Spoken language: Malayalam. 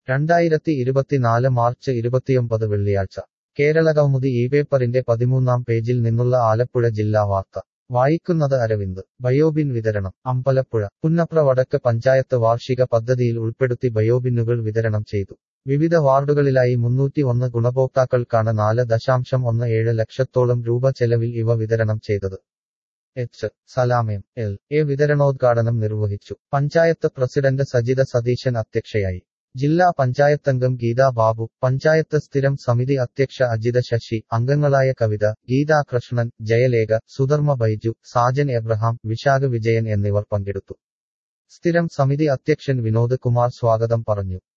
2024 മാർച്ച് 29 വെള്ളിയാഴ്ച കേരളകൗമുദി ഈ പേപ്പറിന്റെ 13-ാം പേജിൽ നിന്നുള്ള ആലപ്പുഴ ജില്ലാ വാർത്ത വായിക്കുന്നത് അരവിന്ദ് ബയോബിൻ വിതരണം അമ്പലപ്പുഴ പുന്നപ്ര വടക്ക് പഞ്ചായത്ത് വാർഷിക പദ്ധതിയിൽ ഉൾപ്പെടുത്തി ബയോബിന്നുകൾ വിതരണം ചെയ്തു വിവിധ വാർഡുകളിലായി 301 ഗുണഭോക്താക്കൾക്കാണ് 4.17 ലക്ഷത്തോളം രൂപ ചെലവിൽ ഇവ വിതരണം ചെയ്തത്. സലാം എം.എൽ.എ വിതരണോദ്ഘാടനം നിർവഹിച്ചു. പഞ്ചായത്ത് പ്രസിഡന്റ് സജിത സതീശൻ അധ്യക്ഷയായി. ജില്ലാ പഞ്ചായത്തംഗം ഗീതാ ബാബു, പഞ്ചായത്ത് സ്ഥിരം സമിതി അധ്യക്ഷ അജിത ശശി, അംഗങ്ങളായ കവിത, ഗീതാ കൃഷ്ണൻ, ജയലേഖ, സുധർമ്മ ബൈജു, സാജൻ എബ്രഹാം, വിശാഖ വിജയൻ എന്നിവർ പങ്കെടുത്തു. സ്ഥിരം സമിതി അധ്യക്ഷൻ വിനോദ് കുമാർ സ്വാഗതം പറഞ്ഞു.